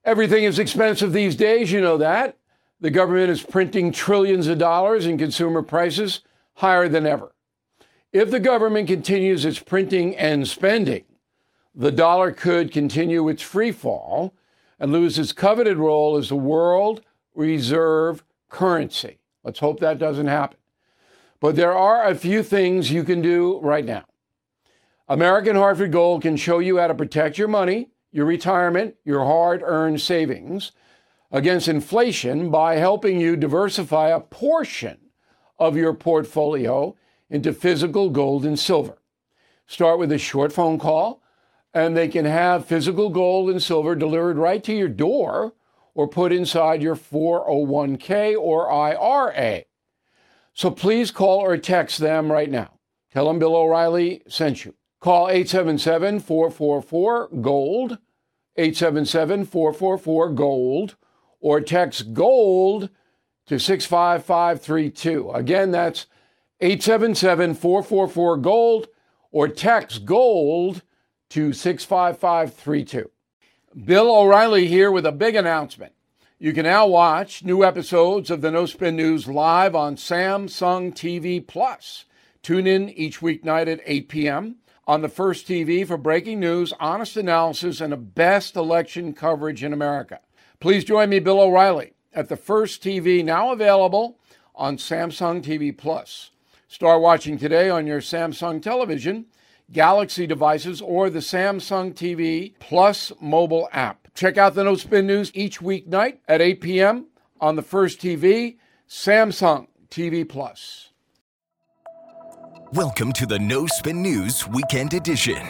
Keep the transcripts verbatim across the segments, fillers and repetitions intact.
Everything is expensive these days, you know that. The government is printing trillions of dollars and consumer prices higher than ever. If the government continues its printing and spending, the dollar could continue its free fall and lose its coveted role as the world reserve currency. Let's hope that doesn't happen. But there are a few things you can do right now. American Hartford Gold can show you how to protect your money, your retirement, your hard-earned savings against inflation by helping you diversify a portion of your portfolio into physical gold and silver. Start with a short phone call, and they can have physical gold and silver delivered right to your door or put inside your four oh one k or I R A. So please call or text them right now. Tell them Bill O'Reilly sent you. Call eight seven seven, four four four, GOLD, eight seven seven, four four four, GOLD, or text GOLD to six five five three two. Again, that's eight seven seven, four four four, GOLD, or text GOLD to six five five three two. Bill O'Reilly here with a big announcement. You can now watch new episodes of the No Spin News live on Samsung T V Plus. Tune in each weeknight at eight p.m. on the First T V for breaking news, honest analysis, and the best election coverage in America. Please join me, Bill O'Reilly, at the First T V, now available on Samsung T V Plus. Start watching today on your Samsung television, Galaxy devices, or the Samsung T V Plus mobile app. Check out the No Spin News each weeknight at eight p.m. on the First T V, Samsung T V Plus. Welcome to the No Spin News Weekend Edition.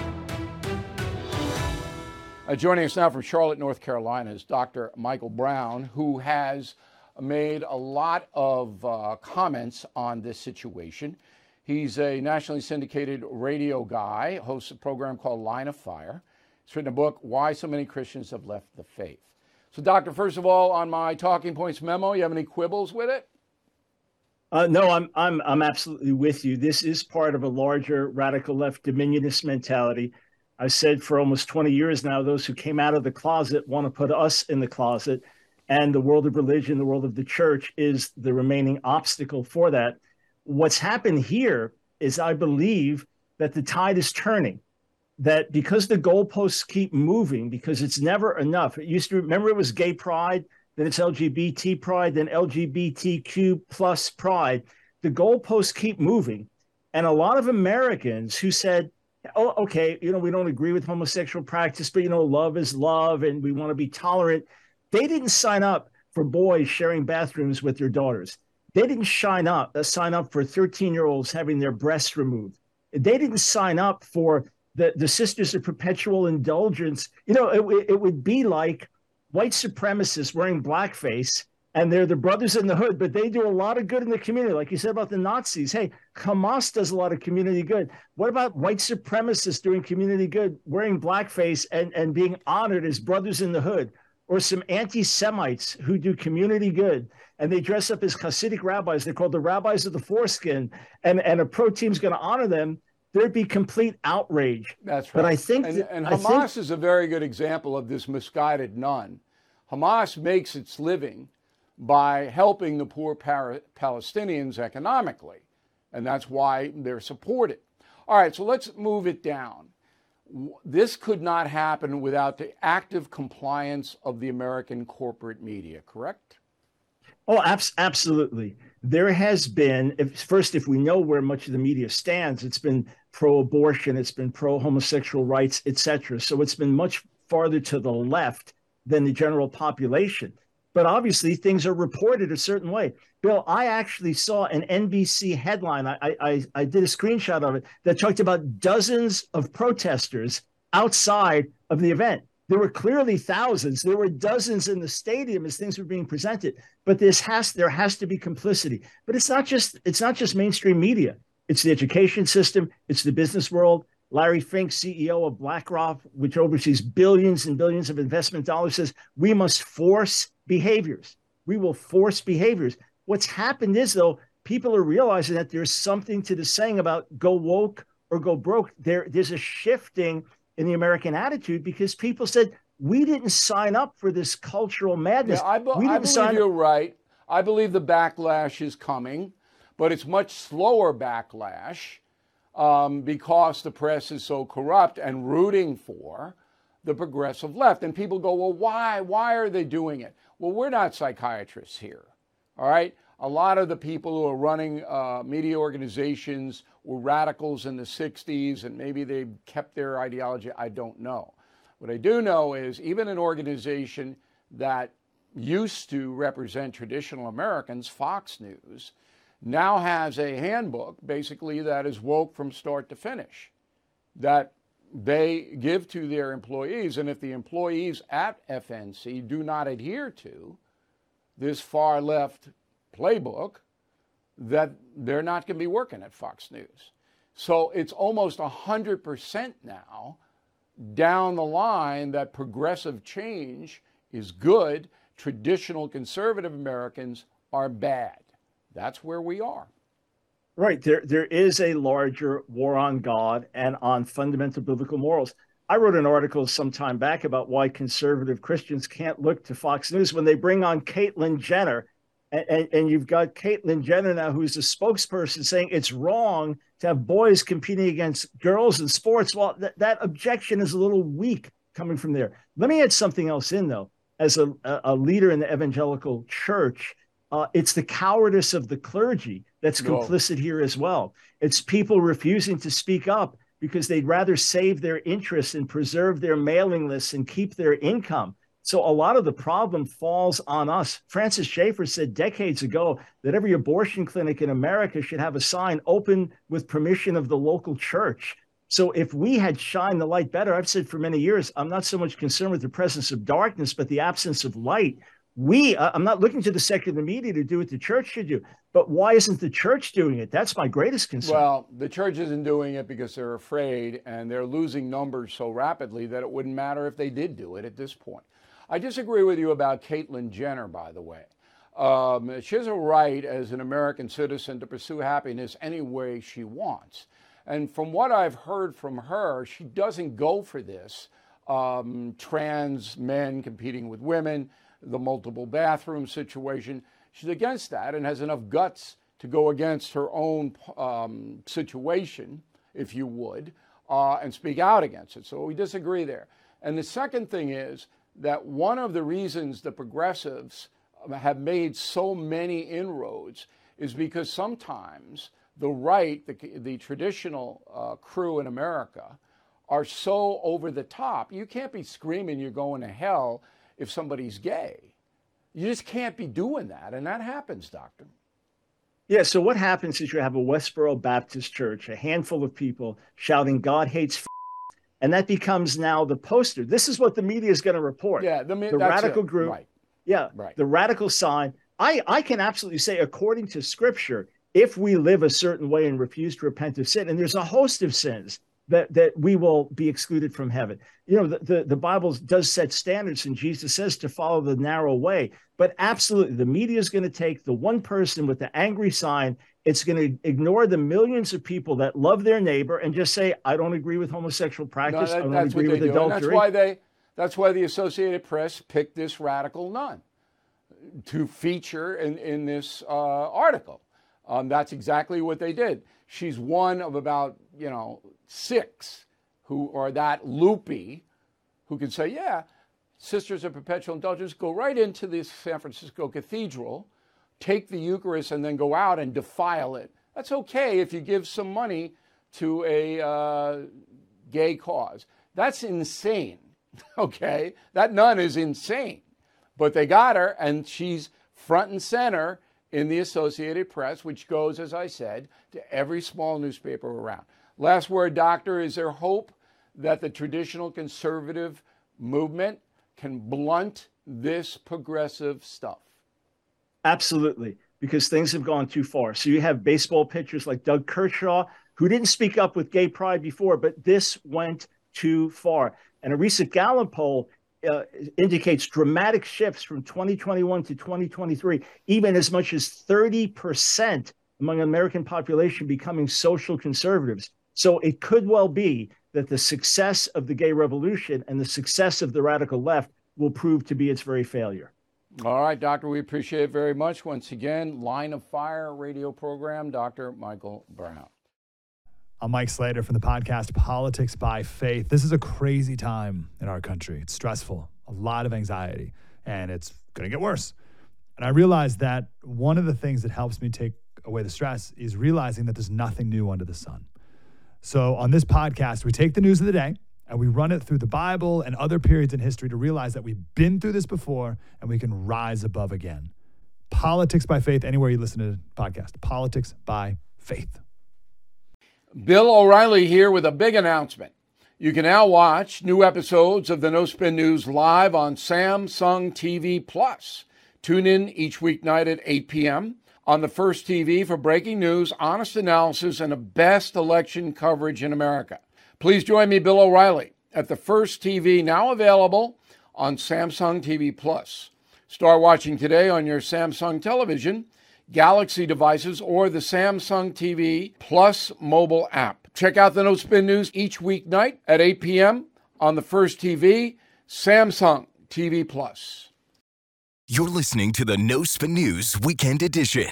Uh, joining us now from Charlotte, North Carolina is Doctor Michael Brown, who has made a lot of uh, comments on this situation. He's a nationally syndicated radio guy, hosts a program called Line of Fire. He's written a book, Why So Many Christians Have Left the Faith. So, Doctor, first of all, on my talking points memo, you have any quibbles with it? Uh, no, I'm I'm I'm absolutely with you. This is part of a larger radical left dominionist mentality. I've said for almost twenty years now, those who came out of the closet want to put us in the closet, and the world of religion, the world of the church is the remaining obstacle for that. What's happened here is I believe that the tide is turning, that because the goalposts keep moving, because it's never enough. It used to, remember it was gay pride, then it's L G B T pride, then L G B T Q plus pride. The goalposts keep moving. And a lot of Americans who said, oh, okay, you know, we don't agree with homosexual practice, but, you know, love is love and we want to be tolerant. They didn't sign up for boys sharing bathrooms with their daughters. They didn't sign up, uh, sign up for thirteen-year-olds having their breasts removed. They didn't sign up for the, the Sisters of Perpetual Indulgence. You know, it, it would be like white supremacists wearing blackface, and they're the brothers in the hood, but they do a lot of good in the community. Like you said about the Nazis. Hey, Hamas does a lot of community good. What about white supremacists doing community good, wearing blackface and, and being honored as brothers in the hood? Or some anti-Semites who do community good, and they dress up as Hasidic rabbis. They're called the rabbis of the foreskin, and, and a pro team's going to honor them. There'd be complete outrage. That's right. But I think, and, that, and I Hamas think, is a very good example of this misguided nun. Hamas makes its living by helping the poor para- Palestinians economically, and that's why they're supported. All right, so let's move it down. This could not happen without the active compliance of the American corporate media, correct? Oh, abs- absolutely. There has been, if, first, if we know where much of the media stands, it's been pro-abortion, it's been pro-homosexual rights, et cetera. So it's been much farther to the left than the general population. But obviously, things are reported a certain way. Bill, I actually saw an N B C headline. I, I, I did a screenshot of it that talked about dozens of protesters outside of the event. There were clearly thousands. There were dozens in the stadium as things were being presented. But this has there has to be complicity. But it's not just it's not just mainstream media. It's the education system. It's the business world. Larry Fink, C E O of BlackRock, which oversees billions and billions of investment dollars, says we must force behaviors. We will force behaviors. What's happened is, though, people are realizing that there's something to the saying about go woke or go broke. There, there's a shifting in the American attitude because people said, We didn't sign up for this cultural madness. Yeah, I, be- we I didn't believe sign you're right. I believe the backlash is coming, but it's much slower backlash um, because the press is so corrupt and rooting for the progressive left. And people go, well, why? Why are they doing it? Well, we're not psychiatrists here, all right? A lot of the people who are running uh, media organizations were radicals in the sixties, and maybe they kept their ideology. I don't know. What I do know is even an organization that used to represent traditional Americans, Fox News, now has a handbook basically that is woke from start to finish, that they give to their employees. And if the employees at F N C do not adhere to this far left playbook, that they're not going to be working at Fox News. So it's almost one hundred percent now down the line that progressive change is good. Traditional conservative Americans are bad. That's where we are. Right. There, there is a larger war on God and on fundamental biblical morals. I wrote an article some time back about why conservative Christians can't look to Fox News when they bring on Caitlyn Jenner. And, and, and you've got Caitlyn Jenner now, who's a spokesperson saying it's wrong to have boys competing against girls in sports. Well, th- that objection is a little weak coming from there. Let me add something else in, though. As a, a leader in the evangelical church, uh, it's the cowardice of the clergy that's No. complicit here as well. It's people refusing to speak up because they'd rather save their interests and preserve their mailing lists and keep their income. So a lot of the problem falls on us. Francis Schaeffer said decades ago that every abortion clinic in America should have a sign open with permission of the local church. So if we had shined the light better, I've said for many years, I'm not so much concerned with the presence of darkness, but the absence of light. We, uh, I'm not looking to the secular media to do what the church should do, but why isn't the church doing it? That's my greatest concern. Well, the church isn't doing it because they're afraid, and they're losing numbers so rapidly that it wouldn't matter if they did do it at this point. I disagree with you about Caitlyn Jenner, by the way. Um, she has a right as an American citizen to pursue happiness any way she wants. And from what I've heard from her, she doesn't go for this um, trans men competing with women, the multiple bathroom situation. She's against that and has enough guts to go against her own um, situation, if you would, uh, and speak out against it. So we disagree there. And the second thing is that one of the reasons the progressives have made so many inroads is because sometimes the right, the, the traditional uh, crew in America, are so over the top. You can't be screaming you're going to hell if somebody's gay. You just can't be doing that, and that happens, Doctor. Yeah, so what happens is you have a Westboro Baptist church, a handful of people shouting, God hates f-, and that becomes now the poster. This is what the media is going to report. Yeah, the, the that's radical it. group. Right. Yeah, right. The radical sign. I, I can absolutely say, according to Scripture, if we live a certain way and refuse to repent of sin, and there's a host of sins that, that we will be excluded from heaven. You know, the, the, the Bible does set standards, and Jesus says to follow the narrow way. But absolutely, the media is going to take the one person with the angry sign. It's going to ignore the millions of people that love their neighbor and just say, I don't agree with homosexual practice. No, that, I don't that's agree what with they do. adultery. And that's why they, that's why the Associated Press picked this radical nun to feature in, in this uh, article. Um, that's exactly what they did. She's one of about, you know, six who are that loopy, who can say, yeah, Sisters of Perpetual Indulgence, go right into the San Francisco Cathedral, take the Eucharist, and then go out and defile it. That's okay if you give some money to a uh, gay cause. That's insane, okay? That nun is insane. But they got her, and she's front and center in the Associated Press, which goes, as I said, to every small newspaper around. Last word, Doctor, is there hope that the traditional conservative movement can blunt this progressive stuff? Absolutely, because things have gone too far. So you have baseball pitchers like Doug Kershaw, who didn't speak up with gay pride before, but this went too far. And a recent Gallup poll uh, indicates dramatic shifts from twenty twenty-one to twenty twenty-three, even as much as thirty percent among the American population becoming social conservatives. So it could well be that the success of the gay revolution and the success of the radical left will prove to be its very failure. All right, Doctor, we appreciate it very much. Once again, Line of Fire radio program, Doctor Michael Brown. I'm Mike Slater from the podcast Politics by Faith. This is a crazy time in our country. It's stressful, a lot of anxiety, and it's going to get worse. And I realized that one of the things that helps me take away the stress is realizing that there's nothing new under the sun. So on this podcast, we take the news of the day and we run it through the Bible and other periods in history to realize that we've been through this before and we can rise above again. Politics by Faith, anywhere you listen to the podcast. Politics by Faith. Bill O'Reilly here with a big announcement. You can now watch new episodes of the No Spin News live on Samsung T V Plus. Tune in each weeknight at eight p.m. on the First T V for breaking news, honest analysis, and the best election coverage in America. Please join me, Bill O'Reilly, at the First T V, now available on Samsung T V Plus. Start watching today on your Samsung television, Galaxy devices, or the Samsung T V Plus mobile app. Check out the No Spin News each weeknight at eight p.m. on the First T V, Samsung T V Plus. You're listening to the No Spin News Weekend Edition.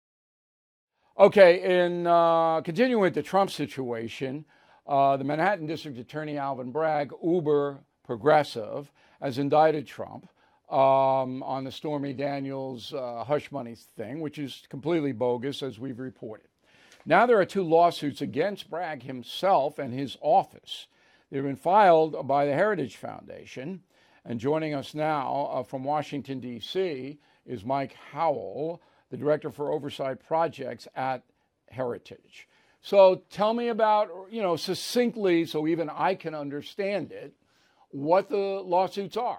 Okay, in uh, continuing with the Trump situation, uh, the Manhattan District Attorney Alvin Bragg, uber progressive, has indicted Trump Um, on the Stormy Daniels uh, hush money thing, which is completely bogus, as we've reported. Now there are two lawsuits against Bragg himself and his office. They've been filed by the Heritage Foundation. And joining us now uh, from Washington, D C is Mike Howell, the Director for Oversight Projects at Heritage. So tell me about, you know, succinctly, so even I can understand it, what the lawsuits are.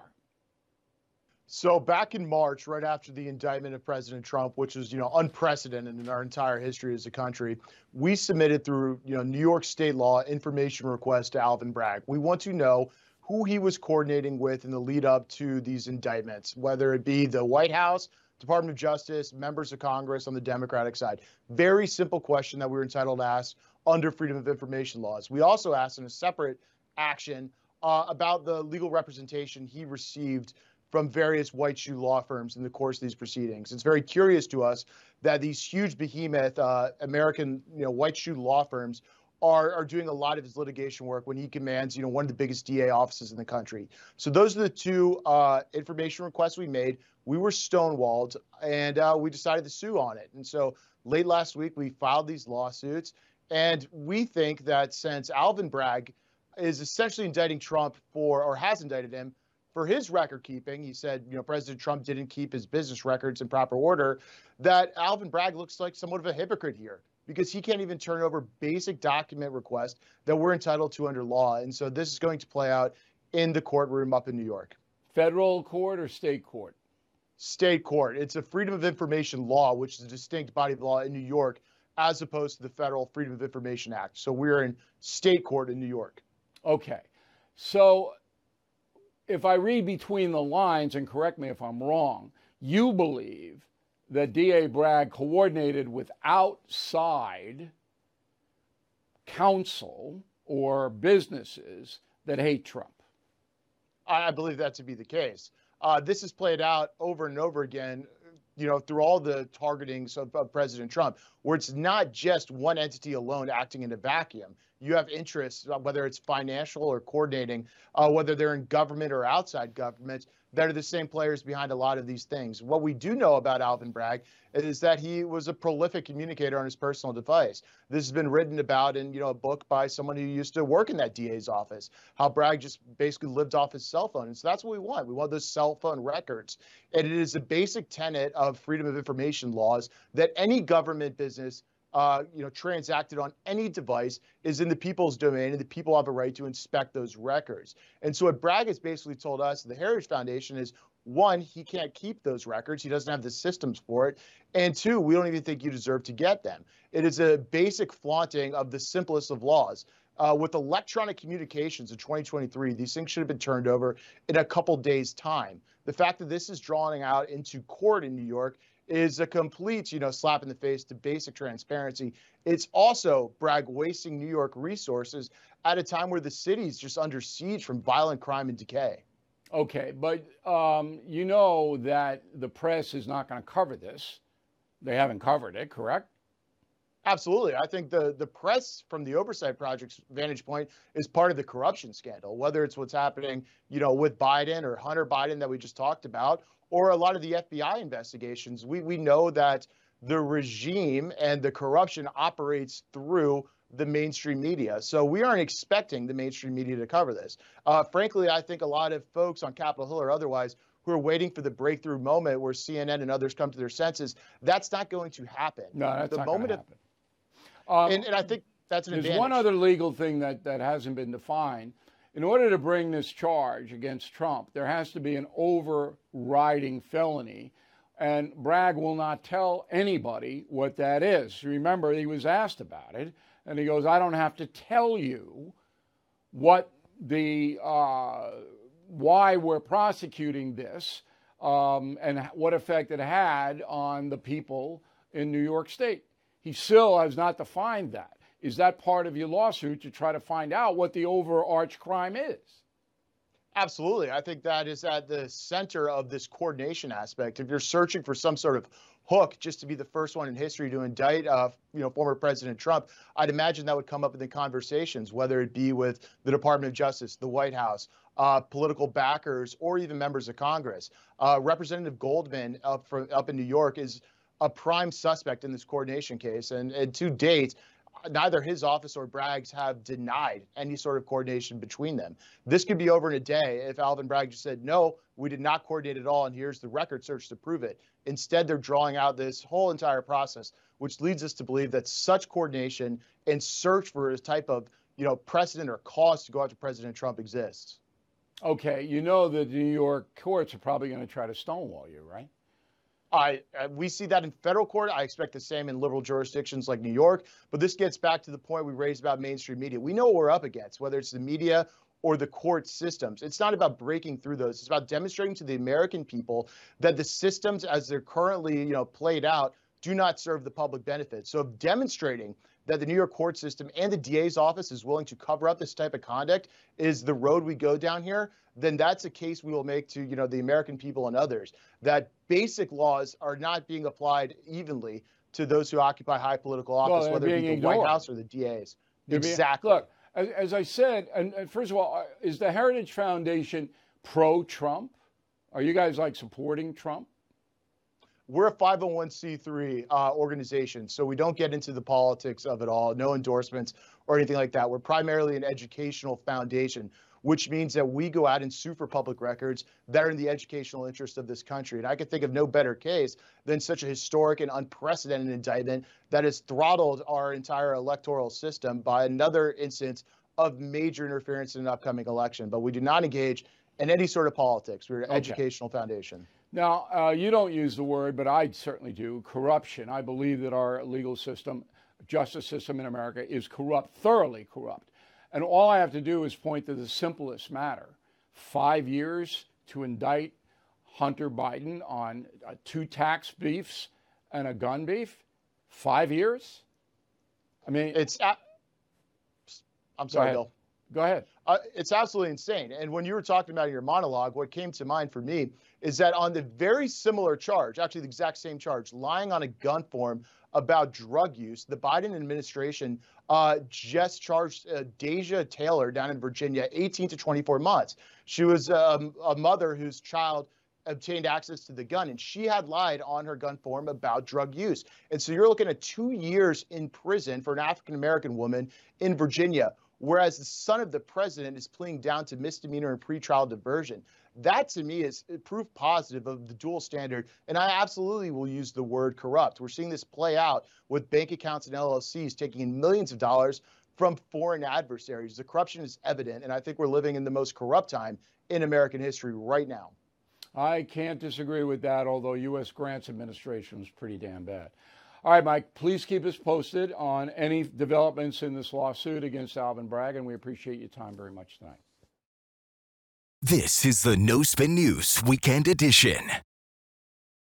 So back in March, right after the indictment of President Trump, which is, you know, unprecedented in our entire history as a country, we submitted through, you know, New York state law information request to Alvin Bragg. We want to know who he was coordinating with in the lead up to these indictments, whether it be the White House, Department of Justice, members of Congress on the Democratic side. Very simple question that we were entitled to ask under Freedom of Information laws. We also asked in a separate action uh, about the legal representation he received from various white shoe law firms in the course of these proceedings. It's very curious to us that these huge behemoth uh, American, you know, white shoe law firms are, are doing a lot of his litigation work when he commands, you know, one of the biggest D A offices in the country. So those are the two uh, information requests we made. We were stonewalled, and uh, we decided to sue on it. And so late last week, we filed these lawsuits, and we think that since Alvin Bragg is essentially indicting Trump for, or has indicted him, for his record keeping, he said, you know, President Trump didn't keep his business records in proper order, that Alvin Bragg looks like somewhat of a hypocrite here because he can't even turn over basic document requests that we're entitled to under law. And so this is going to play out in the courtroom up in New York. Federal court or state court? State court. It's a Freedom of Information law, which is a distinct body of law in New York, as opposed to the Federal Freedom of Information Act. So we're in state court in New York. Okay. So if I read between the lines, and correct me if I'm wrong, you believe that D A Bragg coordinated with outside counsel or businesses that hate Trump. I believe that to be the case. Uh, this has played out over and over again, you know, through all the targetings of, of President Trump, where it's not just one entity alone acting in a vacuum. You have interests, whether it's financial or coordinating, uh, whether they're in government or outside government, that are the same players behind a lot of these things. What we do know about Alvin Bragg is that he was a prolific communicator on his personal device. This has been written about in, you know, a book by someone who used to work in that D A's office, how Bragg just basically lived off his cell phone. And so that's what we want. We want those cell phone records. And it is a basic tenet of freedom of information laws that any government business Uh, you know, transacted on any device is in the people's domain, and the people have a right to inspect those records. And so what Bragg has basically told us, the Heritage Foundation, is one, he can't keep those records. He doesn't have the systems for it. And two, we don't even think you deserve to get them. It is a basic flaunting of the simplest of laws. Uh, with electronic communications in twenty twenty-three, these things should have been turned over in a couple days' time. The fact that this is drawing out into court in New York is a complete, you know, slap in the face to basic transparency. It's also, Bragg, wasting New York resources at a time where the city's just under siege from violent crime and decay. Okay, but um, you know that the press is not going to cover this. They haven't covered it, correct? Absolutely. I think the, the press, from the Oversight Project's vantage point, is part of the corruption scandal, whether it's what's happening, you know, with Biden or Hunter Biden that we just talked about, or a lot of the F B I investigations. We, we know that the regime and the corruption operates through the mainstream media. So we aren't expecting the mainstream media to cover this. Uh, frankly, I think a lot of folks on Capitol Hill or otherwise who are waiting for the breakthrough moment where C N N and others come to their senses, that's not going to happen. No, that's the not moment going to of, happen. Um, and, and I think that's an there's advantage. one other legal thing that, that hasn't been defined. In order to bring this charge against Trump, there has to be an overriding felony, and Bragg will not tell anybody what that is. Remember, he was asked about it, and he goes, I don't have to tell you what the, uh, why we're prosecuting this um, and what effect it had on the people in New York State. He still has not defined that. Is that part of your lawsuit to try to find out what the overarch crime is? Absolutely. I think that is at the center of this coordination aspect. If you're searching for some sort of hook just to be the first one in history to indict, uh, you know, former President Trump, I'd imagine that would come up in the conversations, whether it be with the Department of Justice, the White House, uh, political backers, or even members of Congress. Uh, Representative Goldman up, from, up in New York is a prime suspect in this coordination case. And, and to date, neither his office or Bragg's have denied any sort of coordination between them. This could be over in a day if Alvin Bragg just said, no, we did not coordinate at all, and here's the record search to prove it. Instead, they're drawing out this whole entire process, which leads us to believe that such coordination and search for a type of, you know, precedent or cause to go after President Trump exists. Okay, you know that the New York courts are probably going to try to stonewall you, right? I, uh, we see that in federal court. I expect the same in liberal jurisdictions like New York. But this gets back to the point we raised about mainstream media. We know what we're up against, whether it's the media or the court systems. It's not about breaking through those. It's about demonstrating to the American people that the systems as they're currently, you know, played out do not serve the public benefit. So demonstrating that the New York court system and the D A's office is willing to cover up this type of conduct is the road we go down here, then that's a case we will make to, you know, the American people and others, that basic laws are not being applied evenly to those who occupy high political office, well, whether it be the ignored. White House or the D A's. They're exactly. Being, look, as, as I said, and, and first of all, is the Heritage Foundation pro-Trump? Are you guys like supporting Trump? We're a five oh one c three uh, organization, so we don't get into the politics of it all, no endorsements or anything like that. We're primarily an educational foundation, which means that we go out and sue for public records that are in the educational interest of this country. And I can think of no better case than such a historic and unprecedented indictment that has throttled our entire electoral system by another instance of major interference in an upcoming election. But we do not engage in any sort of politics. We're an okay. educational foundation. Now, uh, you don't use the word, but I certainly do, corruption. I believe that our legal system, justice system in America is corrupt, thoroughly corrupt. And all I have to do is point to the simplest matter. Five years to indict Hunter Biden on uh, two tax beefs and a gun beef? Five years? I mean, it's, a- I'm sorry, go Bill. Go ahead. Uh, it's absolutely insane. And when you were talking about your monologue, what came to mind for me is that on the very similar charge, actually the exact same charge, lying on a gun form about drug use, the Biden administration uh, just charged uh, Deja Taylor down in Virginia eighteen to twenty-four months. She was um, a mother whose child obtained access to the gun, and she had lied on her gun form about drug use. And so you're looking at two years in prison for an African-American woman in Virginia, whereas the son of the president is pleading down to misdemeanor and pretrial diversion. That, to me, is proof positive of the dual standard, and I absolutely will use the word corrupt. We're seeing this play out with bank accounts and L L Cs taking in millions of dollars from foreign adversaries. The corruption is evident, and I think we're living in the most corrupt time in American history right now. I can't disagree with that, although U S Grant's administration was pretty damn bad. All right, Mike, please keep us posted on any developments in this lawsuit against Alvin Bragg, and we appreciate your time very much tonight. This is the No Spin News Weekend Edition.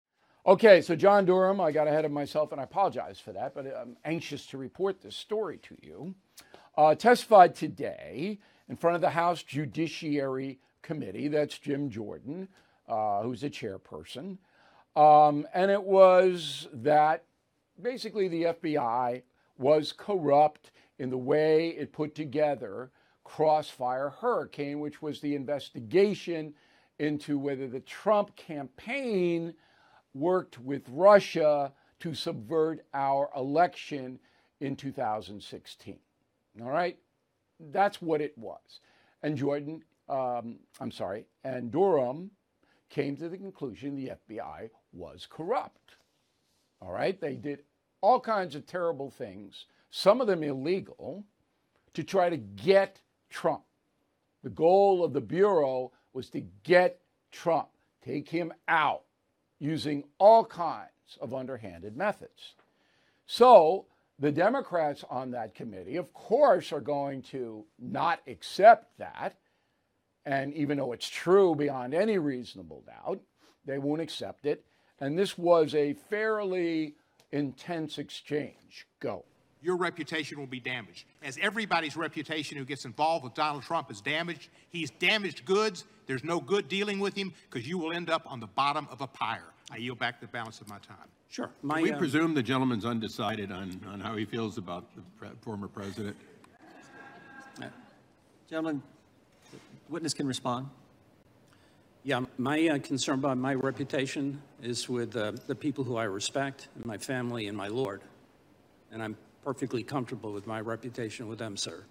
Okay, so John Durham, I got ahead of myself, and I apologize for that, but I'm anxious to report this story to you, uh, testified today in front of the House Judiciary Committee. That's Jim Jordan, uh, who's the chairperson. Um, and it was that basically the F B I was corrupt in the way it put together Crossfire Hurricane, which was the investigation into whether the Trump campaign worked with Russia to subvert our election in two thousand sixteen. All right? That's what it was. And Jordan, um, I'm sorry, and Durham came to the conclusion the F B I was corrupt. All right? They did all kinds of terrible things, some of them illegal, to try to get Trump. The goal of the Bureau was to get Trump, take him out, using all kinds of underhanded methods. So the Democrats on that committee, of course, are going to not accept that. And even though it's true beyond any reasonable doubt, they won't accept it. And this was a fairly intense exchange. Go. Your reputation will be damaged. As everybody's reputation who gets involved with Donald Trump is damaged, he's damaged goods. There's no good dealing with him because you will end up on the bottom of a pyre. I yield back the balance of my time. Sure. My, Can we uh, presume the gentleman's undecided on, on how he feels about the pre- former president? uh, Gentlemen, the witness can respond. Yeah, my uh, concern about my reputation is with uh, the people who I respect, and my family and my Lord. And I'm perfectly comfortable with my reputation with them, sir.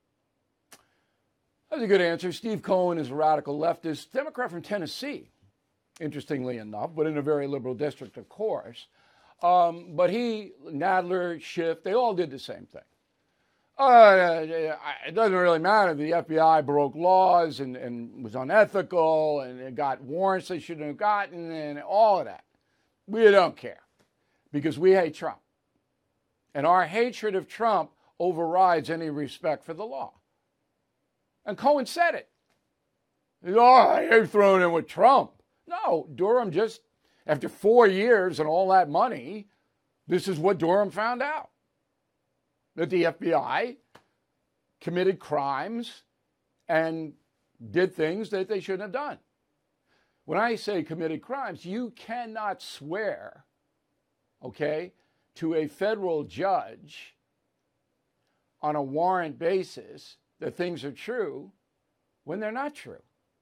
That's a good answer. Steve Cohen is a radical leftist, Democrat from Tennessee, interestingly enough, but in a very liberal district, of course. Um, but he, Nadler, Schiff, they all did the same thing. Uh, it doesn't really matter. The F B I broke laws and, and was unethical and it got warrants they shouldn't have gotten and all of that. We don't care because we hate Trump. And our hatred of Trump overrides any respect for the law. And Cohen said it. He said, oh, you're thrown in with Trump. No, Durham just, after four years and all that money, this is what Durham found out. That the F B I committed crimes and did things that they shouldn't have done. When I say committed crimes, you cannot swear, okay, to a federal judge on a warrant basis that things are true when they're not true.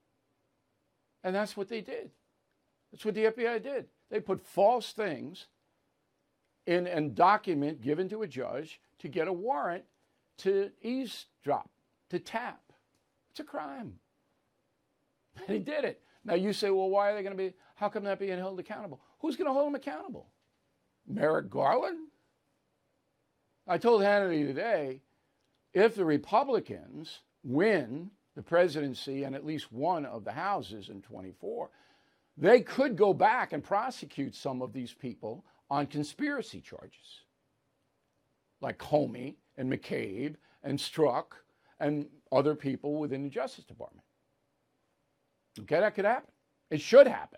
And that's what they did. That's what the F B I did. They put false things in a document given to a judge to get a warrant to eavesdrop, to tap. It's a crime. And he did it. Now you say, well, why are they going to be, how come they're being held accountable? Who's going to hold them accountable? Merrick Garland? I told Hannity today, if the Republicans win the presidency and at least one of the houses in twenty-four, they could go back and prosecute some of these people on conspiracy charges, like Comey and McCabe and Strzok and other people within the Justice Department. Okay, that could happen. It should happen.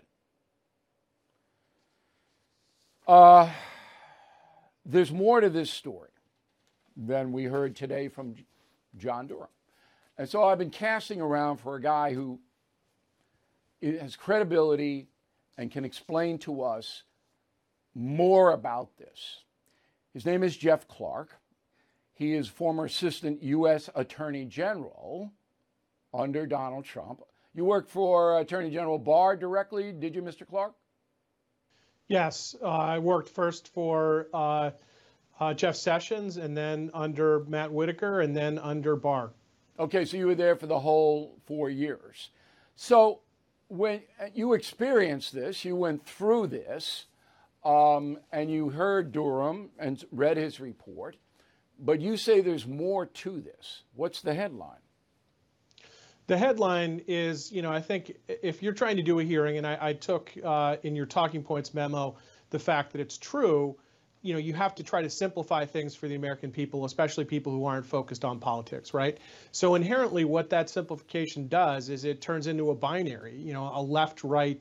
Uh, there's more to this story than we heard today from John Durham. And so I've been casting around for a guy who has credibility and can explain to us more about this. His name is Jeff Clark. He is former assistant U S Attorney General under Donald Trump. You worked for Attorney General Barr directly, did you, Mister Clark? Yes, uh, I worked first for uh, uh, Jeff Sessions and then under Matt Whitaker and then under Barr. Okay, so you were there for the whole four years. So when you experienced this, you went through this, um, and you heard Durham and read his report, but you say there's more to this. What's the headline? The headline is, you know, I think if you're trying to do a hearing, and I, I took uh, in your talking points memo the fact that it's true, you know, you have to try to simplify things for the American people, especially people who aren't focused on politics, right? So inherently what that simplification does is it turns into a binary, you know, a left-right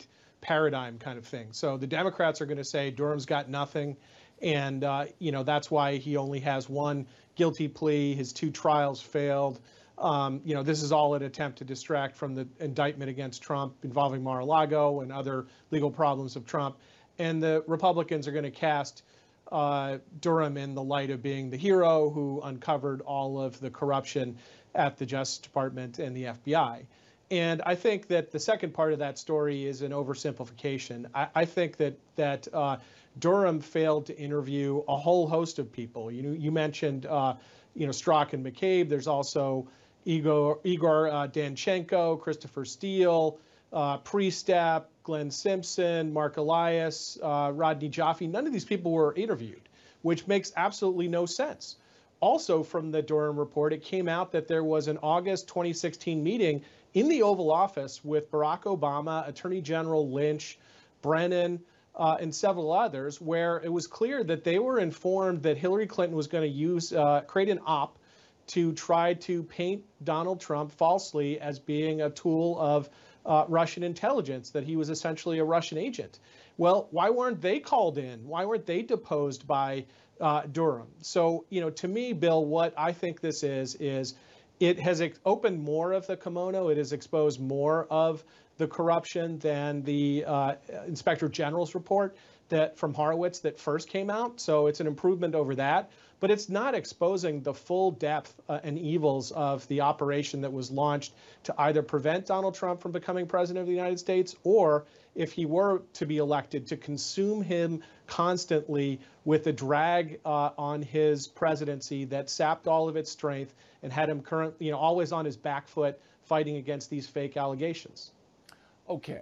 paradigm kind of thing. So the Democrats are going to say Durham's got nothing, and uh, you know that's why he only has one guilty plea. His two trials failed. Um, you know, this is all an attempt to distract from the indictment against Trump involving Mar-a-Lago and other legal problems of Trump. And the Republicans are going to cast uh, Durham in the light of being the hero who uncovered all of the corruption at the Justice Department and the F B I. And I think that the second part of that story is an oversimplification. I, I think that that uh, Durham failed to interview a whole host of people. You know, you mentioned uh, you know Strzok and McCabe. There's also Igor, Igor uh, Danchenko, Christopher Steele, uh, Priestap, Glenn Simpson, Mark Elias, uh, Rodney Jaffe. None of these people were interviewed, which makes absolutely no sense. Also, from the Durham report, it came out that there was an August twenty sixteen meeting in the Oval Office with Barack Obama, Attorney General Lynch, Brennan, uh, and several others, where it was clear that they were informed that Hillary Clinton was going to use uh, create an op to try to paint Donald Trump falsely as being a tool of uh, Russian intelligence, that he was essentially a Russian agent. Well, why weren't they called in? Why weren't they deposed by uh, Durham? So, you know, to me, Bill, what I think this is, is it has ex- opened more of the kimono. It has exposed more of the corruption than the uh, Inspector General's report that from Horowitz that first came out. So it's an improvement over that. But it's not exposing the full depth uh, and evils of the operation that was launched to either prevent Donald Trump from becoming president of the United States, or if he were to be elected, to consume him constantly with a drag uh, on his presidency that sapped all of its strength and had him current, you know, always on his back foot fighting against these fake allegations. Okay.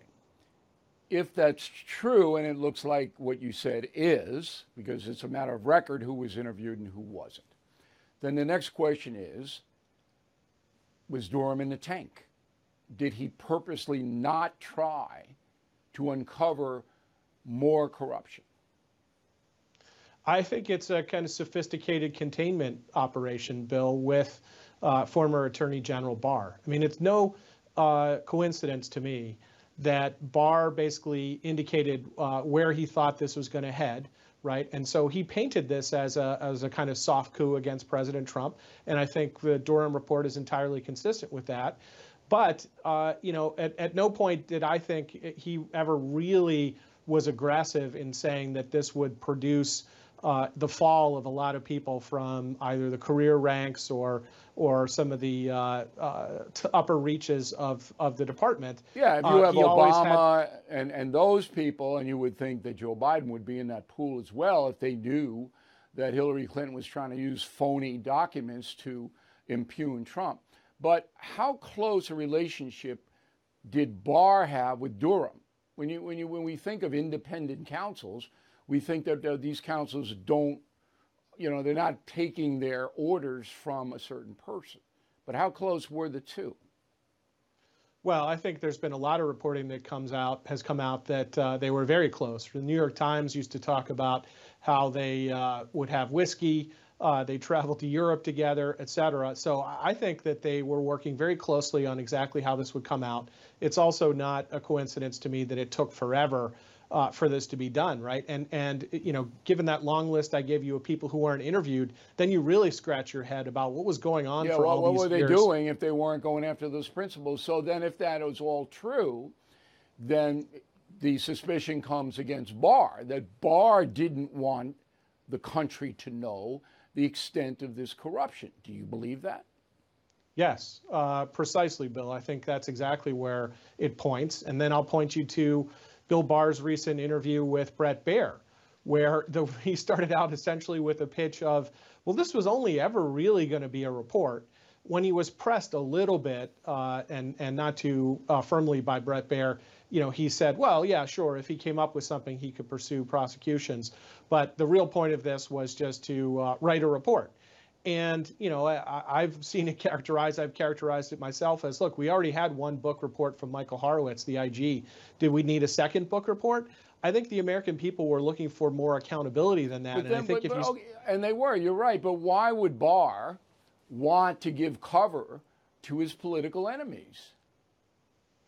If that's true, and it looks like what you said is, because it's a matter of record who was interviewed and who wasn't, then the next question is, was Durham in the tank? Did he purposely not try to uncover more corruption? I think it's a kind of sophisticated containment operation, Bill, with uh, former Attorney General Barr. I mean, it's no uh, coincidence to me that Barr basically indicated uh, where he thought this was going to head, right? And so he painted this as a as a kind of soft coup against President Trump, and I think the Durham report is entirely consistent with that. But uh, you know, at, at no point did I think he ever really was aggressive in saying that this would produce uh, the fall of a lot of people from either the career ranks or or some of the uh, uh, t- upper reaches of, of the department. Yeah, if you uh, have Obama had... and, and those people, and you would think that Joe Biden would be in that pool as well if they knew that Hillary Clinton was trying to use phony documents to impugn Trump. But how close a relationship did Barr have with Durham? When you when you when we think of independent counsels, we think that uh, these counsels don't, you know, they're not taking their orders from a certain person. But how close were the two? Well, I think there's been a lot of reporting that comes out, has come out that uh, they were very close. The New York Times used to talk about how they uh, would have whiskey, uh, they traveled to Europe together, et cetera. So I think that they were working very closely on exactly how this would come out. It's also not a coincidence to me that it took forever Uh, for this to be done, right? And, and you know, given that long list I gave you of people who weren't interviewed, then you really scratch your head about what was going on yeah, for well, all what these were they years. doing if they weren't going after those principles? So then if that was all true, then the suspicion comes against Barr, that Barr didn't want the country to know the extent of this corruption. Do you believe that? Yes, uh, precisely, Bill. I think that's exactly where it points. And then I'll point you to Bill Barr's recent interview with Bret Baier, where the, he started out essentially with a pitch of, well, this was only ever really going to be a report. When he was pressed a little bit, uh, and, and not too uh, firmly by Bret Baier, you know, he said, well, yeah, sure, if he came up with something, he could pursue prosecutions. But the real point of this was just to uh, write a report. And, you know, I, I've seen it characterized, I've characterized it myself as, look, we already had one book report from Michael Horowitz, the I G. Did we need a second book report? I think the American people were looking for more accountability than that. But and then, I think but, if but, you... okay, and they were, you're right. But why would Barr want to give cover to his political enemies?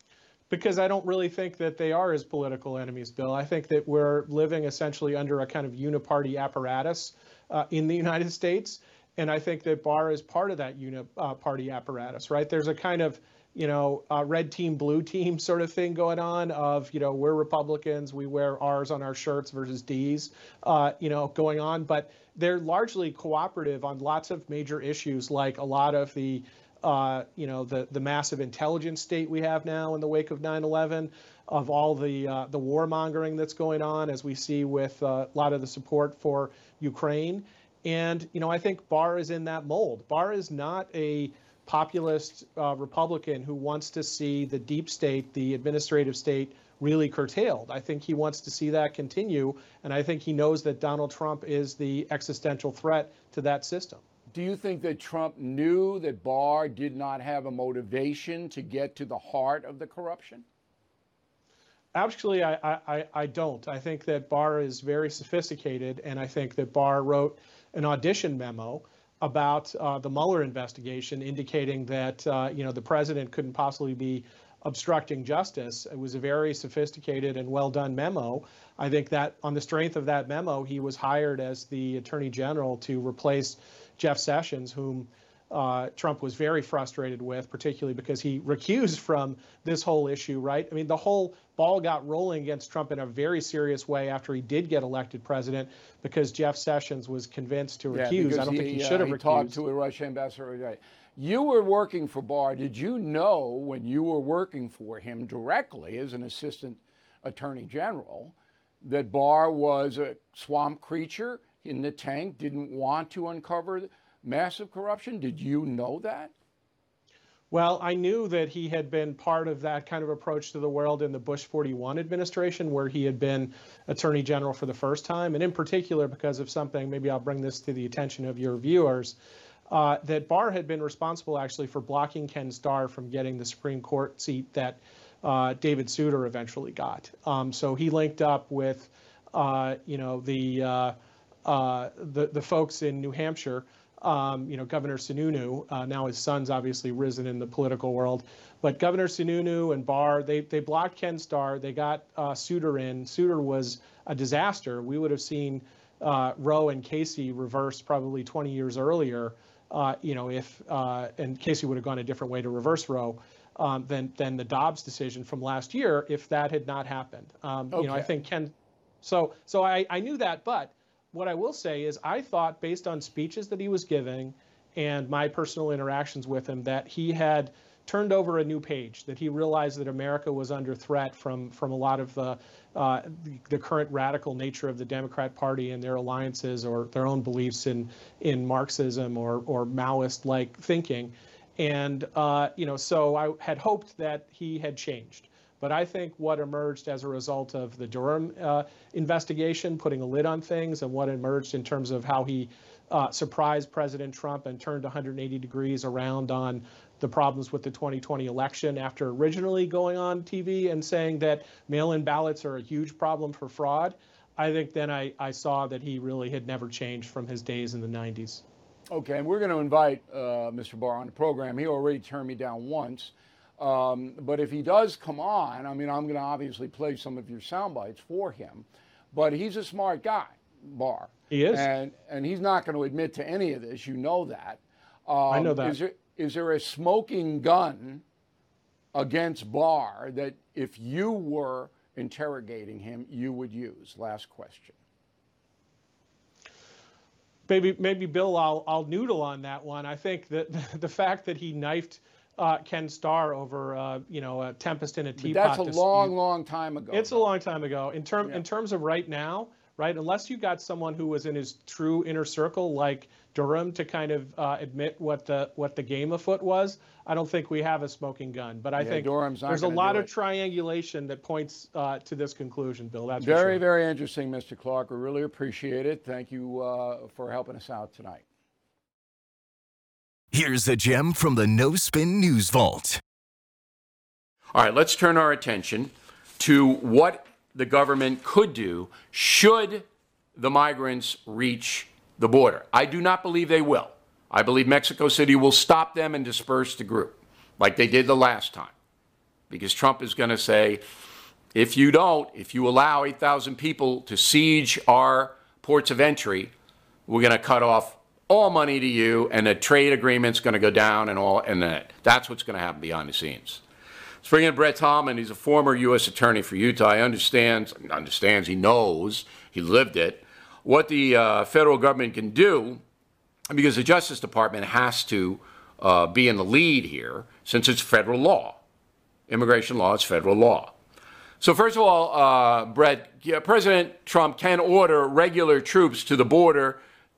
Because I don't really think that they are his political enemies, Bill. I think that we're living essentially under a kind of uniparty apparatus uh, in the United States. And I think that Barr is part of that uniparty apparatus, right? There's a kind of, you know, uh, red team, blue team sort of thing going on of, you know, we're Republicans, we wear R's on our shirts versus D's, uh, you know, going on. But they're largely cooperative on lots of major issues, like a lot of the, uh, you know, the, the massive intelligence state we have now in the wake of nine eleven, of all the, uh, the warmongering that's going on, as we see with uh, a lot of the support for Ukraine. And, you know, I think Barr is in that mold. Barr is not a populist uh, Republican who wants to see the deep state, the administrative state, really curtailed. I think he wants to see that continue. And I think he knows that Donald Trump is the existential threat to that system. Do you think that Trump knew that Barr did not have a motivation to get to the heart of the corruption? Actually, I, I, I don't. I think that Barr is very sophisticated, and I think that Barr wrote an audition memo about uh, the Mueller investigation, indicating that uh, you know the president couldn't possibly be obstructing justice. It was a very sophisticated and well done memo. I think that on the strength of that memo, he was hired as the Attorney General to replace Jeff Sessions, whom uh, Trump was very frustrated with, particularly because he recused from this whole issue, right? I mean, the whole ball got rolling against Trump in a very serious way after he did get elected president, because Jeff Sessions was convinced to recuse. Yeah, I don't he, think he uh, should have he recused. talked to a Russian ambassador. You were working for Barr. Did you know when you were working for him directly as an assistant attorney general that Barr was a swamp creature in the tank, didn't want to uncover massive corruption? Did you know that? Well, I knew that he had been part of that kind of approach to the world in the Bush forty-one administration, where he had been Attorney General for the first time. And in particular, because of something, maybe I'll bring this to the attention of your viewers, uh, that Barr had been responsible actually for blocking Ken Starr from getting the Supreme Court seat that uh, David Souter eventually got. Um, so he linked up with, uh, you know, the, uh, uh, the, the folks in New Hampshire. Um, you know, Governor Sununu, uh, now his son's obviously risen in the political world, but Governor Sununu and Barr, they they blocked Ken Starr. They got uh, Souter in. Souter was a disaster. We would have seen uh, Roe and Casey reversed probably twenty years earlier, uh, you know, if, uh, and Casey would have gone a different way to reverse Roe um, than, than the Dobbs decision from last year if that had not happened. Um, okay. You know, I think Ken, so, so I, I knew that, but what I will say is I thought, based on speeches that he was giving and my personal interactions with him, that he had turned over a new page, that he realized that America was under threat from, from a lot of the, uh, the, the current radical nature of the Democrat Party and their alliances or their own beliefs in, in Marxism or, or Maoist-like thinking. And, uh, you know, so I had hoped that he had changed. But I think what emerged as a result of the Durham uh, investigation, putting a lid on things, and what emerged in terms of how he uh, surprised President Trump and turned one hundred eighty degrees around on the problems with the twenty twenty election, after originally going on T V and saying that mail-in ballots are a huge problem for fraud, I think then I, I saw that he really had never changed from his days in the nineties. Okay, and we're going to invite uh, Mister Barr on the program. He already turned me down once. Um, but if he does come on, I mean, I'm going to obviously play some of your sound bites for him. But he's a smart guy, Barr. He is. And, and he's not going to admit to any of this. You know that. Um, I know that. Is there, is there a smoking gun against Barr that if you were interrogating him, you would use? Last question. Maybe, maybe Bill, I'll, I'll noodle on that one. I think that the, the fact that he knifed Uh, Ken Starr over, uh, you know, a tempest in a teapot. But that's a dispute. long, long time ago. It's though. a long time ago. In term, Yeah. in terms of right now, right? Unless you got someone who was in his true inner circle, like Durham, to kind of uh, admit what the what the game afoot was, I don't think we have a smoking gun. But I Yeah, think Durham's not there's a gonna lot do of it. triangulation that points uh, to this conclusion, Bill. That's for Very, sure. very interesting, Mister Clark. We really appreciate it. Thank you uh, for helping us out tonight. Here's a gem from the No Spin News Vault. All right, let's turn our attention to what the government could do should the migrants reach the border. I do not believe they will. I believe Mexico City will stop them and disperse the group like they did the last time. because Trump is going to say, if you don't, if you allow eight thousand people to siege our ports of entry, we're going to cut off all money to you, and the trade agreement's going to go down, and all, and that. That's what's going to happen behind the scenes. Let's bring in Brett Tallman. He's a former U S attorney for Utah. He understands, understands, he knows, he lived it, what the uh, federal government can do, because the Justice Department has to uh, be in the lead here, since it's federal law. Immigration law is federal law. So first of all, uh, Brett, yeah, President Trump can order regular troops to the border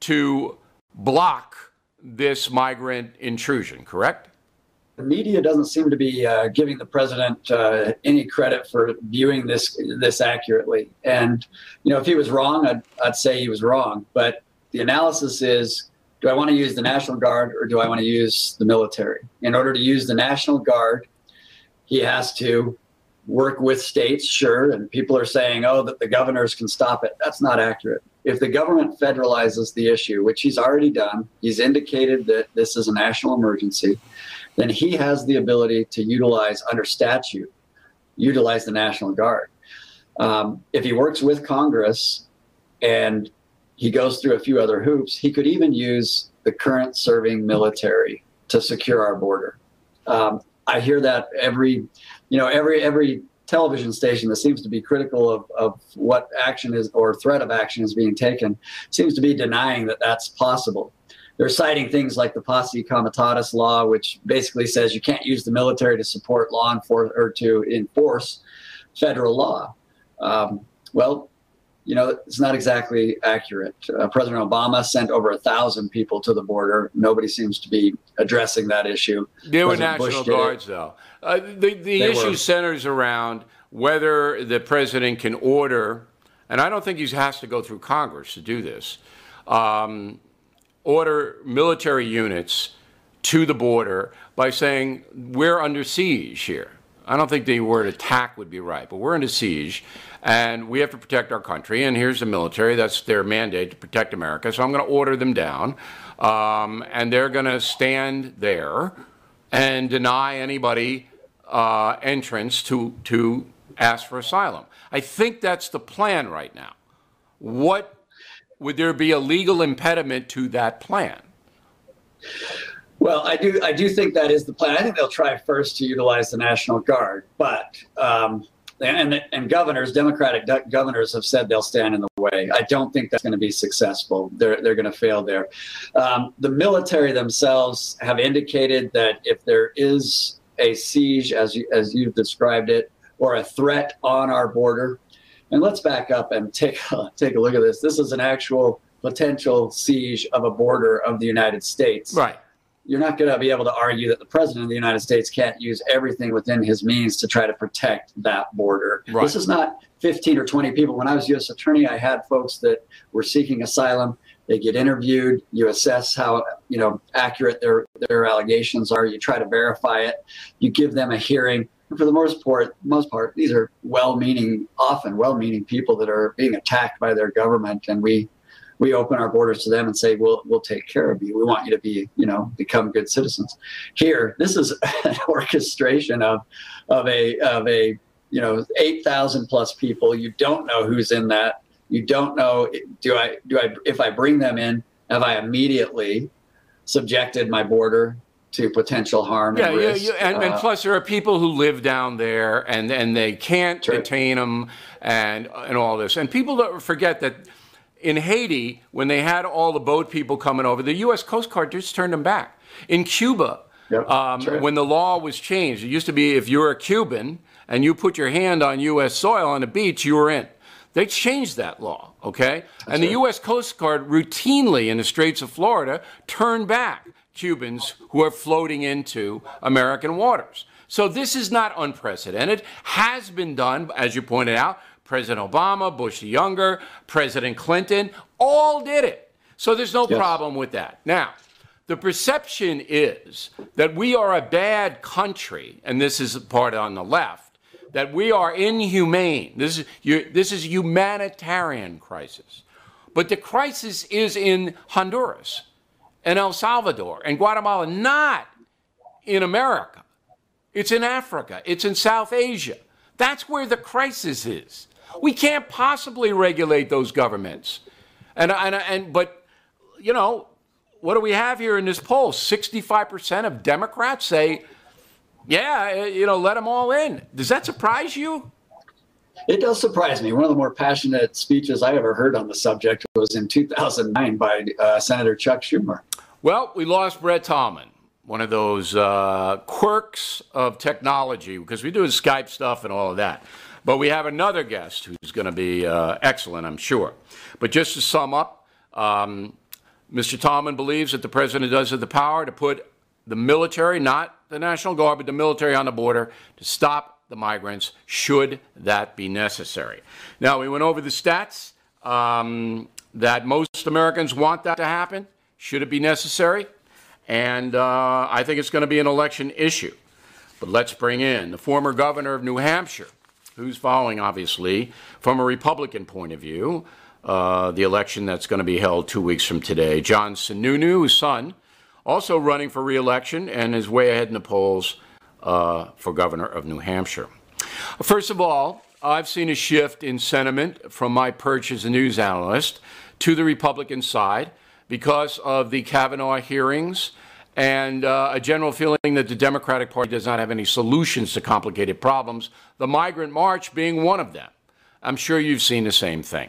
to block this migrant intrusion, correct? The media doesn't seem to be uh, giving the president uh, any credit for viewing this this accurately. And, you know, if he was wrong, I'd, I'd say he was wrong. But the analysis is, do I want to use the National Guard or do I want to use the military? In order to use the National Guard, he has to work with states, sure. And people are saying, oh, that the governors can stop it. That's not accurate. If the government federalizes the issue, which he's already done, he's indicated that this is a national emergency, then he has the ability to utilize, under statute, utilize the National Guard. Um, if he works with Congress and he goes through a few other hoops, he could even use the current serving military to secure our border. Um, I hear that every, you know, every every television station that seems to be critical of, of what action is or threat of action is being taken seems to be denying that that's possible. They're citing things like the Posse Comitatus law, which basically says you can't use the military to support law enforcement or to enforce federal law. Um, well, you know, it's not exactly accurate. Uh, President Obama sent over a thousand people to the border. Nobody seems to be addressing that issue. They were President National Bush Guards, though. Uh, the the issue were. centers around whether the president can order, and I don't think he has to go through Congress to do this, um, order military units to the border by saying, we're under siege here. I don't think the word attack would be right, but we're under siege, and we have to protect our country, and here's the military. That's their mandate, to protect America, so I'm going to order them down, um, and they're going to stand there and deny anybody uh, entrance to, to ask for asylum. I think that's the plan right now. What would there be a legal impediment to that plan? Well, I do. I do think that is the plan. I think they'll try first to utilize the National Guard, but um, and and governors, Democratic governors, have said they'll stand in the way. I don't think that's going to be successful. They're they're going to fail there. Um, the military themselves have indicated that if there is a siege, as you as you've described it, or a threat on our border, and let's back up and take take a look at this. This is an actual potential siege of a border of the United States. Right. You're not going to be able to argue that the president of the United States can't use everything within his means to try to protect that border. Right. This is not fifteen or twenty people. When I was U S attorney, I had folks that were seeking asylum. They get interviewed. You assess how, you know, accurate their, their allegations are. You try to verify it. You give them a hearing. And for the most part, most part, these are well-meaning, often well-meaning people that are being attacked by their government, and we we open our borders to them and say, we'll we'll take care of you. We want you to be, you know, become good citizens. Here, this is an orchestration of of a of a you know eight thousand plus people. You don't know who's in that. You don't know, do I do I if I bring them in, have I immediately subjected my border to potential harm yeah, and risk? Yeah, yeah. And, uh, and plus there are people who live down there, and and they can't True. detain them, and and all this. And people don't forget that in Haiti, when they had all the boat people coming over, the U S Coast Guard just turned them back. In Cuba, Yep, um, right. when the law was changed, it used to be if you're a Cuban and you put your hand on U S soil on the beach, you were in. They changed that law, okay? That's and the right. U S Coast Guard routinely in the Straits of Florida turned back Cubans who are floating into American waters. So this is not unprecedented, has been done, as you pointed out. President Obama, Bush the Younger, President Clinton, all did it. So there's no yes. problem with that. Now, the perception is that we are a bad country, and this is part on the left, that we are inhumane. This is, you, this is a humanitarian crisis. But the crisis is in Honduras and El Salvador and Guatemala, not in America. It's in Africa. It's in South Asia. That's where the crisis is. We can't possibly regulate those governments. And, and, and but, you know, what do we have here in this poll? sixty-five percent of Democrats say, yeah, you know, let them all in. Does that surprise you? It does surprise me. One of the more passionate speeches I ever heard on the subject was in two thousand nine by uh, Senator Chuck Schumer. Well, we lost Brett Tallman, one of those uh, quirks of technology, because we do Skype stuff and all of that. But we have another guest who's going to be uh, excellent, I'm sure. But just to sum up, um, Mister Tallman believes that the president does have the power to put the military, not the National Guard, but the military on the border to stop the migrants, should that be necessary. Now, we went over the stats um, that most Americans want that to happen. Should it be necessary? And uh, I think it's going to be an election issue. But let's bring in the former governor of New Hampshire, who's following, obviously, from a Republican point of view, uh, the election that's going to be held two weeks from today. John Sununu, his son, also running for re-election and is way ahead in the polls uh, for governor of New Hampshire. First of all, I've seen a shift in sentiment from my perch as a news analyst to the Republican side because of the Kavanaugh hearings and uh, a general feeling that the Democratic Party does not have any solutions to complicated problems, the Migrant March being one of them. I'm sure you've seen the same thing.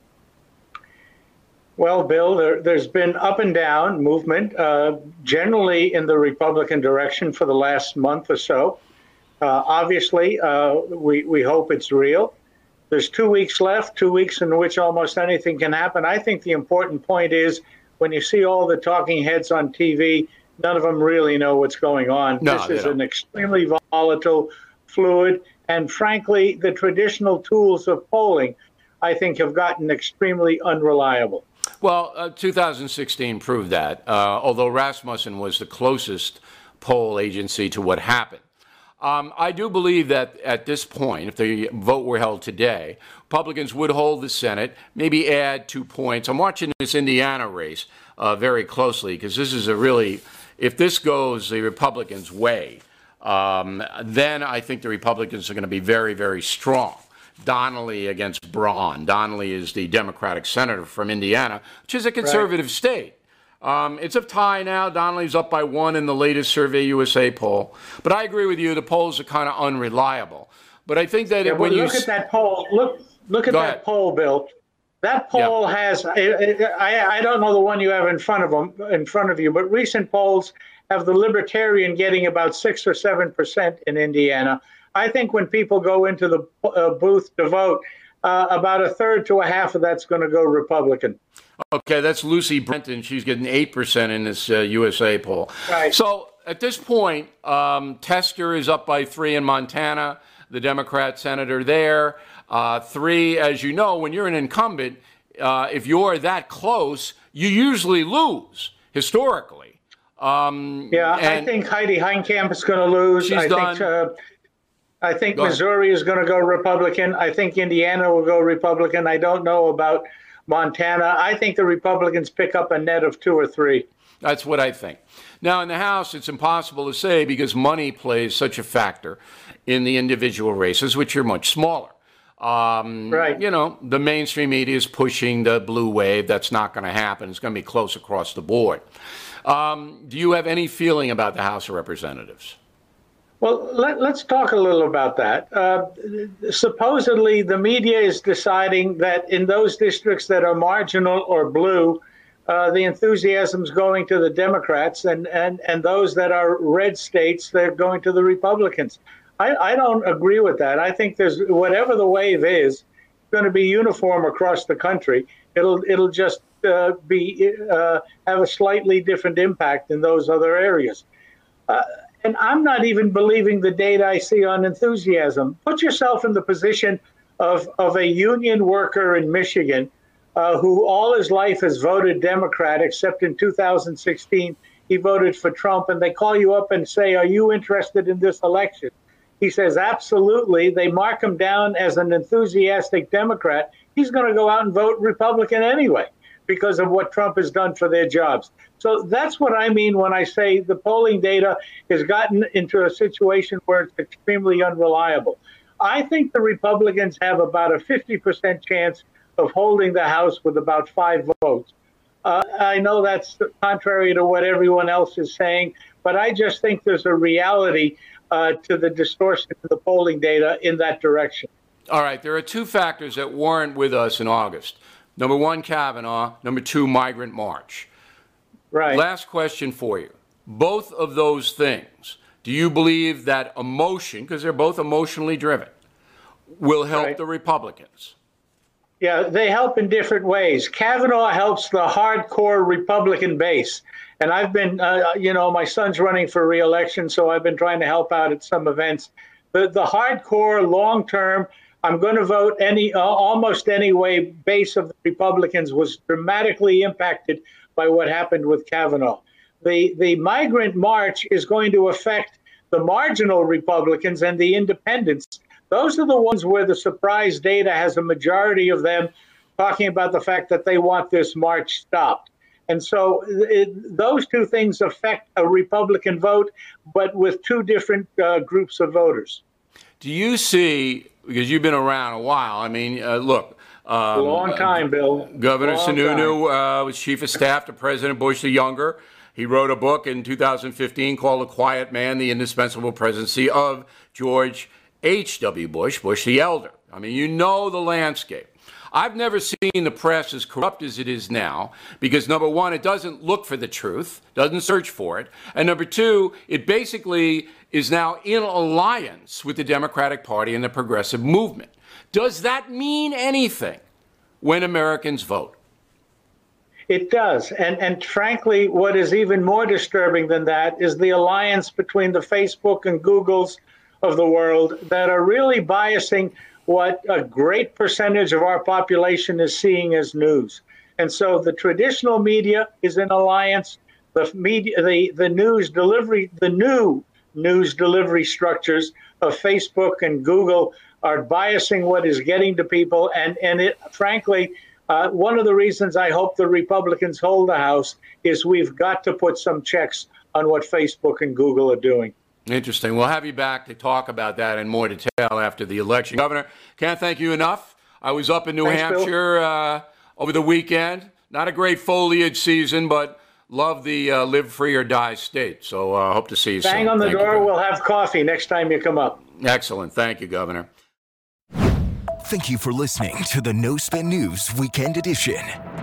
Well, Bill, there, there's been up and down movement, uh, generally in the Republican direction for the last month or so. Uh, obviously, uh, we, we hope it's real. There's two weeks left, two weeks in which almost anything can happen. I think the important point is when you see all the talking heads on T V, none of them really know what's going on. No, this is don't. an extremely volatile, fluid, and frankly, the traditional tools of polling, I think, have gotten extremely unreliable. Well, uh, two thousand sixteen proved that, uh, although Rasmussen was the closest poll agency to what happened. Um, I do believe that at this point, if the vote were held today, Republicans would hold the Senate, maybe add two points. I'm watching this Indiana race uh, very closely because this is a really, if this goes the Republicans' way, um, then I think the Republicans are going to be very, very strong. Donnelly against Braun. Donnelly is the Democratic senator from Indiana, which is a conservative right. state. Um, it's a tie now. Donnelly's up by one in the latest Survey U S A poll. But I agree with you. The polls are kind of unreliable. But I think that yeah, when well, you look at that poll, look look at Go that ahead. poll, Bill. That poll yeah. has. I I don't know the one you have in front of them in front of you, but recent polls have the Libertarian getting about six or seven percent in Indiana. I think when people go into the uh, booth to vote, uh, about a third to a half of that's going to go Republican. Okay, that's Lucy Brenton. She's getting eight percent in this uh, U S A poll. Right. So at this point, um, Tester is up by three in Montana, the Democrat senator there. Uh, three, as you know, when you're an incumbent, uh, if you're that close, you usually lose, historically. Um, yeah, I think Heidi Heitkamp is going to lose. She's I done. think, uh, I think Missouri is going to go Republican. I think Indiana will go Republican. I don't know about Montana. I think the Republicans pick up a net of two or three. That's what I think. Now, in the House, it's impossible to say because money plays such a factor in the individual races, which are much smaller. Um, right. You know, the mainstream media is pushing the blue wave. That's not going to happen. It's going to be close across the board. Um, do you have any feeling about the House of Representatives? Well, let, let's talk a little about that. Uh, supposedly, the media is deciding that in those districts that are marginal or blue, uh, the enthusiasm is going to the Democrats, and, and, and those that are red states, they're going to the Republicans. I, I don't agree with that. I think there's whatever the wave is, going to be uniform across the country. It'll it'll just uh, be uh, have a slightly different impact in those other areas. Uh, And I'm not even believing the data I see on enthusiasm. Put yourself in the position of, of a union worker in Michigan uh, who all his life has voted Democrat, except in two thousand sixteen, he voted for Trump. And they call you up and say, are you interested in this election? He says, absolutely. They mark him down as an enthusiastic Democrat. He's going to go out and vote Republican anyway. because of what Trump has done for their jobs. So that's what I mean when I say the polling data has gotten into a situation where it's extremely unreliable. I think the Republicans have about a fifty percent chance of holding the House with about five votes. Uh, I know that's contrary to what everyone else is saying, but I just think there's a reality uh, to the distortion of the polling data in that direction. All right, there are two factors that weren't with us in August. Number one, Kavanaugh. Number two, Migrant March. Right. Last question for you. Both of those things, do you believe that emotion, because they're both emotionally driven, will help Right. the Republicans? Yeah, they help in different ways. Kavanaugh helps the hardcore Republican base. And I've been, uh, you know, my son's running for re-election, so I've been trying to help out at some events. The, the hardcore, long-term, I'm going to vote any, uh, almost any way base of the Republicans was dramatically impacted by what happened with Kavanaugh. The, the migrant march is going to affect the marginal Republicans and the independents. Those are the ones where the surprise data has a majority of them talking about the fact that they want this march stopped. And so it, those two things affect a Republican vote, but with two different uh, groups of voters. Do you see, because you've been around a while, I mean, uh, look. Um, a long time, Bill. Governor long Sununu uh, was chief of staff to President Bush the Younger. He wrote a book in two thousand fifteen called The Quiet Man, The Indispensable Presidency of George H W. Bush, Bush the Elder. I mean, you know the landscape. I've never seen the press as corrupt as it is now because, number one, it doesn't look for the truth, doesn't search for it. And number two, it basically is now in alliance with the Democratic Party and the progressive movement. Does that mean anything when Americans vote? It does. And, and frankly, what is even more disturbing than that is the alliance between the Facebook and Googles of the world that are really biasing what a great percentage of our population is seeing as news. And so the traditional media is in alliance. The media, the, the news delivery, the new news delivery structures of Facebook and Google are biasing what is getting to people. And, and it, frankly, uh, one of the reasons I hope the Republicans hold the House is we've got to put some checks on what Facebook and Google are doing. Interesting. We'll have you back to talk about that in more detail after the election. Governor, can't thank you enough. I was up in New Thanks, Hampshire uh, over the weekend. Not a great foliage season, but love the uh, live free or die state. So I uh, hope to see you soon. Bang on the Thank door. you, We'll have coffee next time you come up. Excellent. Thank you, Governor. Thank you for listening to the No Spin News Weekend Edition.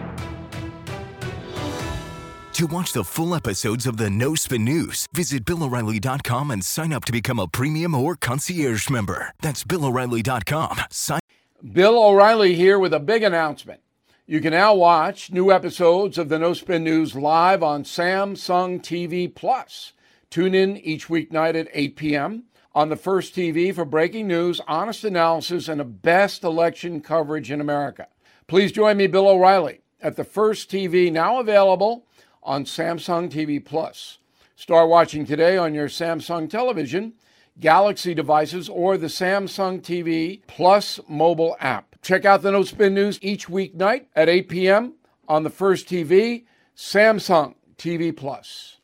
To watch the full episodes of the No Spin News, visit Bill O'Reilly dot com and sign up to become a premium or concierge member. That's Bill O'Reilly dot com. Sign- Bill O'Reilly here with a big announcement. You can now watch new episodes of the No Spin News live on Samsung T V Plus. Tune in each weeknight at eight p.m. on the First T V for breaking news, honest analysis, and the best election coverage in America. Please join me, Bill O'Reilly, at the First T V, now available on Samsung T V Plus. Start watching today on your Samsung television, Galaxy devices, or the Samsung T V Plus mobile app. Check out the No Spin News each weeknight at eight p.m. on the First T V, Samsung T V Plus.